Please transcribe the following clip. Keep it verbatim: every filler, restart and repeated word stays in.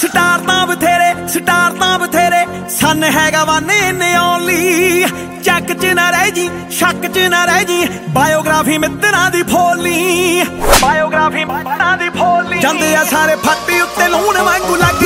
star ਤਾਂ ਬਥੇਰੇ star ਤਾਂ ਬਥੇਰੇ ਸਨ ਹੈਗਾ ਵਨ ਇਨ ਓਨਲੀ ਚੱਕ ਚ ਨਾ ਰਹਿ ਜੀ ਸ਼ੱਕ ਚ ਨਾ ਰਹਿ ਜੀ ਬਾਇਓਗ੍ਰਾਫੀ ਮਿੱਤਰਾਂ ਦੀ ਫੋਲੀ ਬਾਇਓਗ੍ਰਾਫੀ ਮਿੱਤਰਾਂ ਦੀ ਫੋਲੀ ਜਾਂਦੇ ਆ ਸਾਰੇ ਫੱਟੀ ਉੱਤੇ ਲੂਣ ਵਾਂਗੂ ਲੱਗ